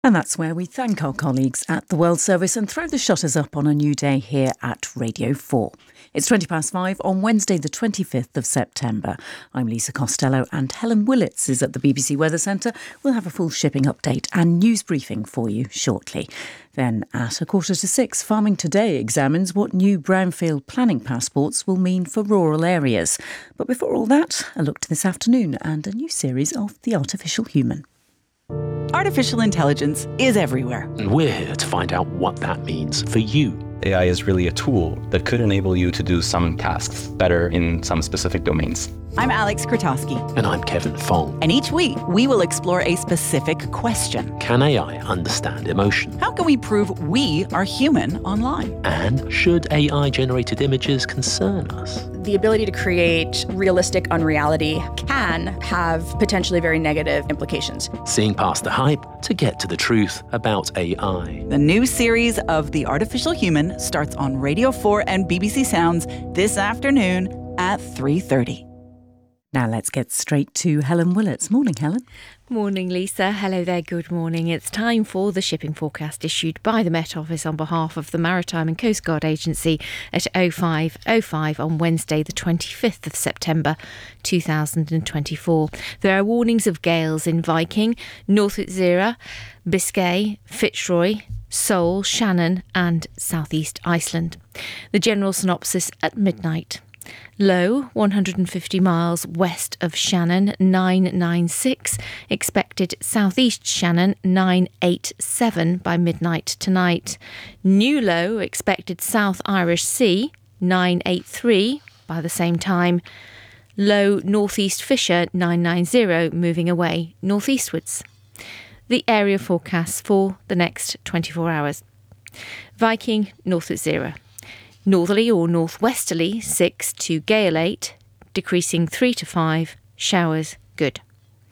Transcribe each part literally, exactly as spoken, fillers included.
And that's where we thank our colleagues at the World Service and throw the shutters up on a new day here at Radio four. It's twenty past five on Wednesday the twenty-fifth of September. I'm Lisa Costello and Helen Willits is at the B B C Weather Centre. We'll have a full shipping update and news briefing for you shortly. Then at a quarter to six, Farming Today examines what new brownfield planning passports will mean for rural areas. But before all that, a look to this afternoon and a new series of The Artificial Human. Artificial intelligence is everywhere. And we're here to find out what that means for you. A I is really a tool that could enable you to do some tasks better in some specific domains. I'm Alex Krotowski. And I'm Kevin Fong. And each week, we will explore a specific question. Can A I understand emotion? How can we prove we are human online? And should A I-generated images concern us? The ability to create realistic unreality can have potentially very negative implications. Seeing past the hype to get to the truth about A I. The new series of The Artificial Human starts on Radio four and B B C Sounds this afternoon at three thirty. Now let's get straight to Helen Willits. Morning, Helen. Morning, Lisa. Hello there. Good morning. It's time for the shipping forecast issued by the Met Office on behalf of the Maritime and Coast Guard Agency at oh five oh five on Wednesday, the twenty-fifth of September two thousand twenty-four. There are warnings of gales in Viking, North Utsira, Biscay, Fitzroy, Seoul, Shannon and southeast Iceland. The general synopsis at midnight. Low, one hundred fifty miles west of Shannon, nine ninety-six. Expected southeast Shannon, nine eighty-seven by midnight tonight. New low, expected South Irish Sea, nine eighty-three by the same time. Low northeast Fisher, nine ninety, moving away northeastwards. The area forecasts for the next twenty-four hours. Viking, North Utsira. Northerly or northwesterly, six to gale eight, decreasing three to five, showers good.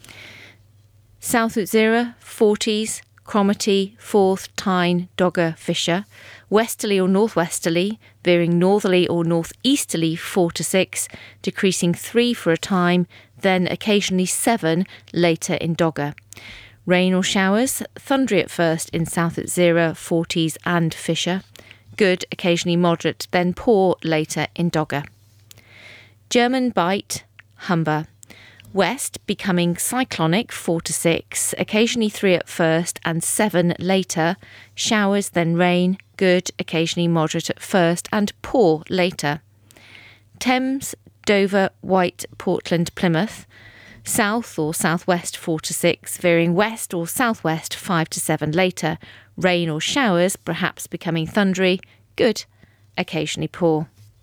South Utsira, forties, Cromarty, Forth, Tyne, Dogger, Fisher. Westerly or northwesterly, veering northerly or northeasterly, four to six, decreasing three for a time, then occasionally seven later in Dogger. Rain or showers, thundery at first in South Utsira, forties and Fisher. Good, occasionally moderate, then poor later in Dogger. German Bight, Humber. West becoming cyclonic, four to six, occasionally three at first and seven later. Showers, then rain, good, occasionally moderate at first and poor later. Thames, Dover, White, Portland, Plymouth. South or southwest, four to six, veering west or southwest, five to seven later. Rain or showers, perhaps becoming thundery, good, occasionally poor.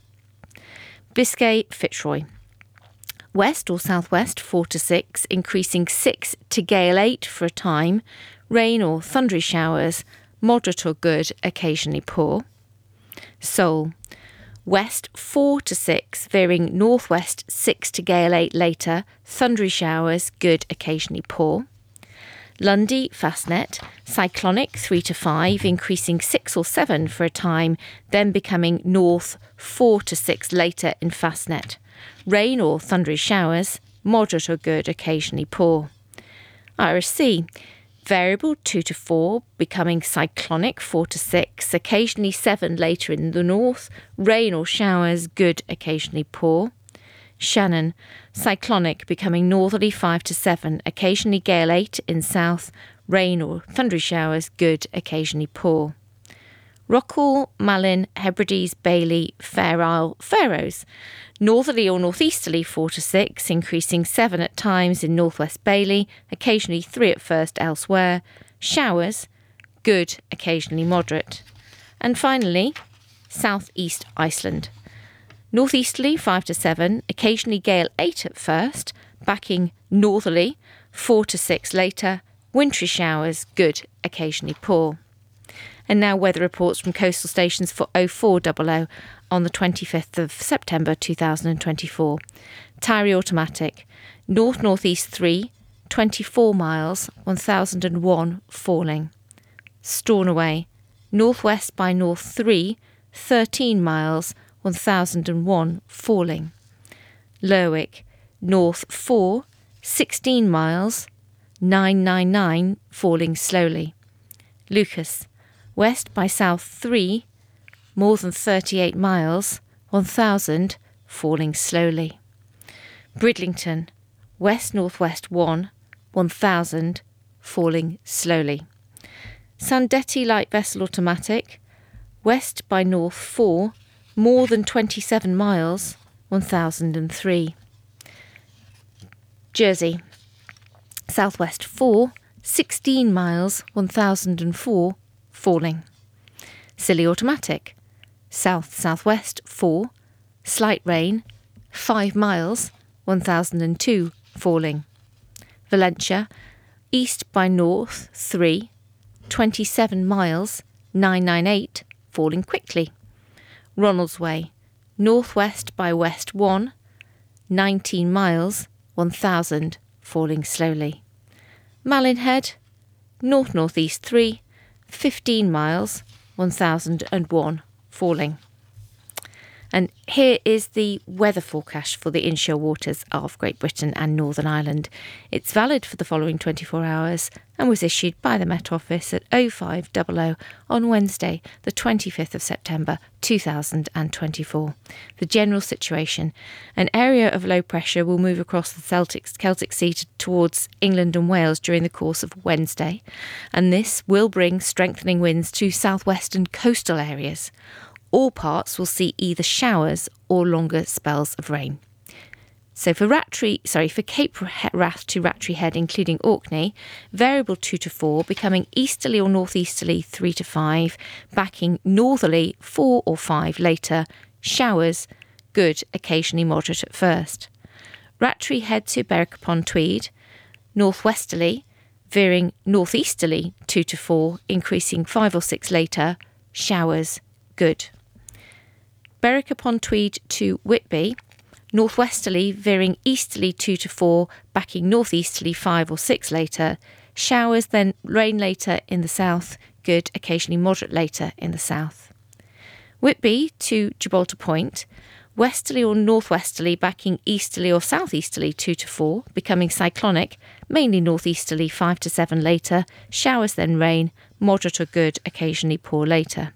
Biscay, Fitzroy. West or southwest, four to six, increasing six to gale eight for a time. Rain or thundery showers, moderate or good, occasionally poor. Seoul. West four to six, veering northwest six to gale eight later, thundery showers, good, occasionally poor. Lundy, Fastnet, cyclonic three to five, increasing six or seven for a time, then becoming north four to six later in Fastnet. Rain or thundery showers, moderate or good, occasionally poor. Irish Sea. Variable two to four, becoming cyclonic four to six, occasionally seven later in the north, rain or showers, good, occasionally poor. Shannon, cyclonic, becoming northerly five to seven, occasionally gale eight in south, rain or thundery showers, good, occasionally poor. Rockall, Malin, Hebrides, Bailey, Fair Isle, Faroes. Northerly or northeasterly four to six, increasing seven at times in northwest Bailey, occasionally three at first elsewhere. Showers, good, occasionally moderate. And finally, southeast Iceland. Northeasterly five to seven, occasionally gale eight at first, backing northerly four to six later. Wintry showers, good, occasionally poor. And now weather reports from coastal stations for oh four hundred on the twenty-fifth of September two thousand twenty-four. Tyree Automatic, north-northeast three, twenty-four miles, one thousand one, falling. Stornoway, northwest by north three, thirteen miles, one thousand one, falling. Lerwick, north four, sixteen miles, nine ninety-nine, falling slowly. Lucas, west by south three, more than thirty-eight miles, one thousand, falling slowly. Bridlington, west-northwest one, one thousand, falling slowly. Sandetti light vessel automatic, west by north four, more than twenty-seven miles, one thousand three. Jersey, southwest four, sixteen miles, one thousand four, falling. Scilly automatic, south-southwest four, slight rain, five miles, one thousand two, falling. Valentia, east by north three, twenty-seven miles, nine ninety-eight, falling quickly. Ronaldsway, northwest by west one, nineteen miles, one thousand, falling slowly. Malinhead, north-northeast three, fifteen miles, one thousand one, falling. And here is the weather forecast for the inshore waters of Great Britain and Northern Ireland. It's valid for the following twenty-four hours and was issued by the Met Office at oh five hundred on Wednesday, the twenty-fifth of September two thousand twenty-four. The general situation: an area of low pressure will move across the Celtic, Celtic Sea to, towards England and Wales during the course of Wednesday, and this will bring strengthening winds to southwestern coastal areas. All parts will see either showers or longer spells of rain. So for Rattray, sorry, for Cape Wrath to Rattray Head, including Orkney, variable two to four, becoming easterly or northeasterly three to five, backing northerly four or five later, showers, good, occasionally moderate at first. Rattray Head to Berwick upon Tweed, northwesterly, veering northeasterly two to four, increasing five or six later, showers, good. Berwick upon Tweed to Whitby, northwesterly, veering easterly two to four, backing northeasterly five or six later, showers, then rain later in the south, good, occasionally moderate later in the south. Whitby to Gibraltar Point, westerly or northwesterly, backing easterly or southeasterly two to four, becoming cyclonic, mainly northeasterly five to seven later, showers then rain, moderate or good, occasionally poor later.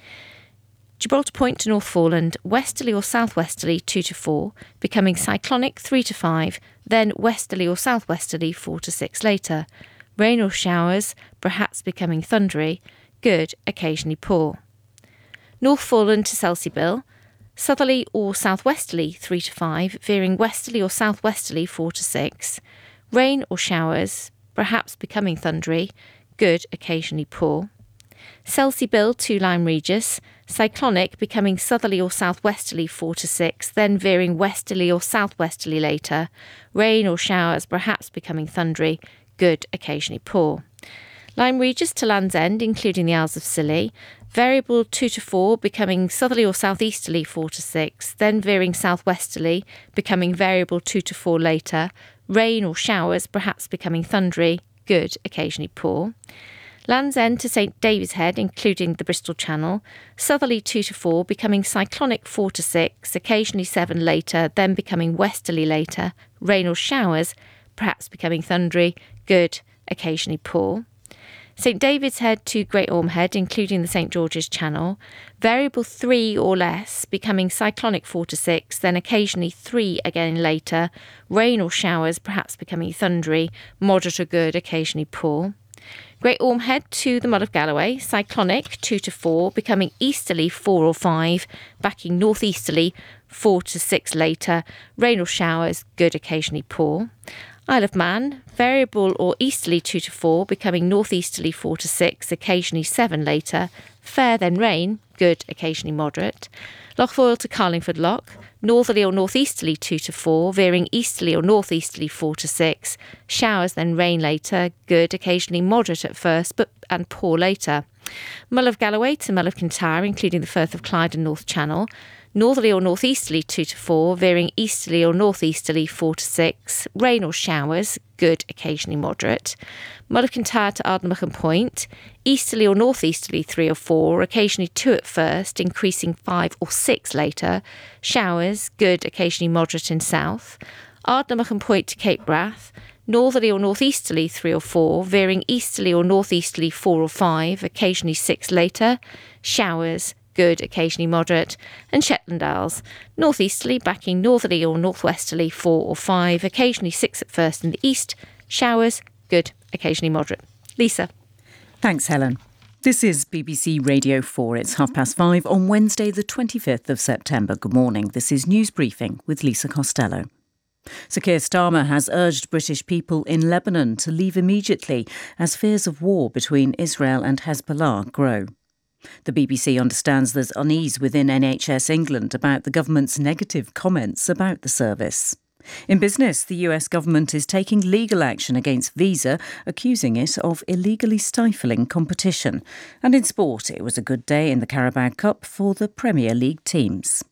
Gibraltar Point to North Foreland, westerly or southwesterly two to four, becoming cyclonic three to five, then westerly or southwesterly four to six later. Rain or showers, perhaps becoming thundery, good, occasionally poor. North Foreland to Selseybill, southerly or southwesterly three to five, veering westerly or southwesterly four to six. Rain or showers, perhaps becoming thundery, good, occasionally poor. Selseybill to Lyme Regis, cyclonic, becoming southerly or southwesterly four to six, then veering westerly or southwesterly later. Rain or showers, perhaps becoming thundery, good, occasionally poor. Lyme Regis to Land's End, including the Isles of Scilly, variable two to four, becoming southerly or southeasterly four to six, then veering southwesterly, becoming variable two to four later. Rain or showers, perhaps becoming thundery, good, occasionally poor. Land's End to Saint David's Head, including the Bristol Channel, southerly two to four, becoming cyclonic four to six, occasionally seven later, then becoming westerly later. Rain or showers, perhaps becoming thundery, good, occasionally poor. Saint David's Head to Great Orme Head, including the Saint George's Channel, variable three or less, becoming cyclonic four to six, then occasionally three again later. Rain or showers, perhaps becoming thundery, moderate or good, occasionally poor. Great Orme Head to the Mull of Galloway, cyclonic two to four, becoming easterly four or five, backing northeasterly four to six later. Rain or showers, good, occasionally poor. Isle of Man, variable or easterly two to four, becoming northeasterly four to six, occasionally seven later. Fair then rain, good, occasionally moderate. Loch Foyle to Carlingford Loch, northerly or northeasterly two to four, veering easterly or northeasterly four to six. Showers then rain later, good, occasionally moderate at first, but and poor later. Mull of Galloway to Mull of Kintyre, including the Firth of Clyde and North Channel, northerly or northeasterly two to four, veering easterly or northeasterly four to six. Rain or showers, good, occasionally moderate. Mull of Kintyre to Ardnamurchan Point, easterly or northeasterly three or four, occasionally two at first, increasing five or six later. Showers, good, occasionally moderate in south. Ardnamurchan Point to Cape Wrath, northerly or northeasterly three or four, veering easterly or northeasterly four or five, occasionally six later. Showers, good, occasionally moderate. And Shetland Isles, northeasterly backing northerly or northwesterly four or five, occasionally six at first in the east. Showers, good, occasionally moderate. Lisa. Thanks, Helen. This is B B C Radio four. It's half past five on Wednesday, the twenty-fifth of September. Good morning. This is News Briefing with Lisa Costello. Sir Keir Starmer has urged British people in Lebanon to leave immediately as fears of war between Israel and Hezbollah grow. The B B C understands there's unease within N H S England about the government's negative comments about the service. In business, the U S government is taking legal action against Visa, accusing it of illegally stifling competition. And in sport, it was a good day in the Carabao Cup for the Premier League teams.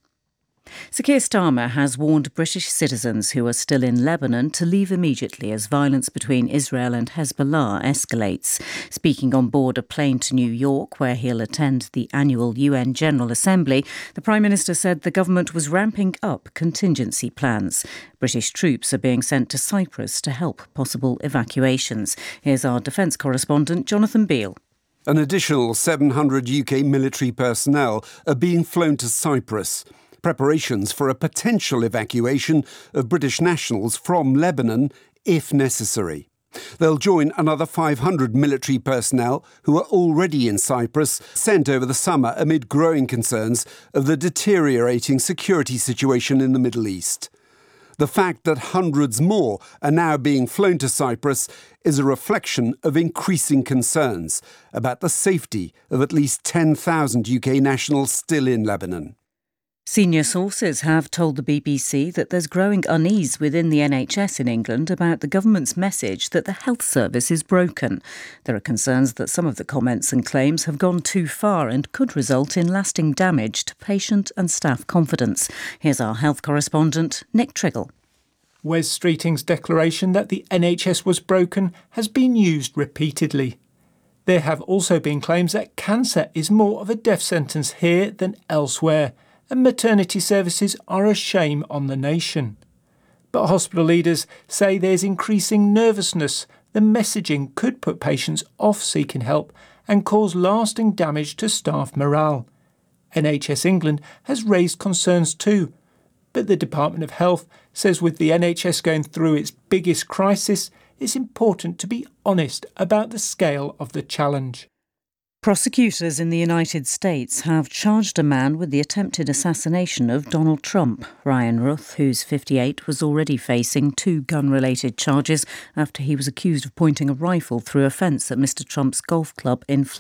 Sir Keir Starmer has warned British citizens who are still in Lebanon to leave immediately as violence between Israel and Hezbollah escalates. Speaking on board a plane to New York, where he'll attend the annual U N General Assembly, the Prime Minister said the government was ramping up contingency plans. British troops are being sent to Cyprus to help possible evacuations. Here's our defence correspondent, Jonathan Beale. An additional seven hundred U K military personnel are being flown to Cyprus. Preparations for a potential evacuation of British nationals from Lebanon, if necessary. They'll join another five hundred military personnel who are already in Cyprus, sent over the summer amid growing concerns of the deteriorating security situation in the Middle East. The fact that hundreds more are now being flown to Cyprus is a reflection of increasing concerns about the safety of at least ten thousand U K nationals still in Lebanon. Senior sources have told the B B C that there's growing unease within the N H S in England about the government's message that the health service is broken. There are concerns that some of the comments and claims have gone too far and could result in lasting damage to patient and staff confidence. Here's our health correspondent, Nick Triggle. Wes Streeting's declaration that the N H S was broken has been used repeatedly. There have also been claims that cancer is more of a death sentence here than elsewhere, and maternity services are a shame on the nation. But hospital leaders say there's increasing nervousness. The messaging could put patients off seeking help and cause lasting damage to staff morale. N H S England has raised concerns too, but the Department of Health says with the N H S going through its biggest crisis, it's important to be honest about the scale of the challenge. Prosecutors in the United States have charged a man with the attempted assassination of Donald Trump. Ryan Ruth, who's fifty-eight, was already facing two gun-related charges after he was accused of pointing a rifle through a fence at Mister Trump's golf club in Florida.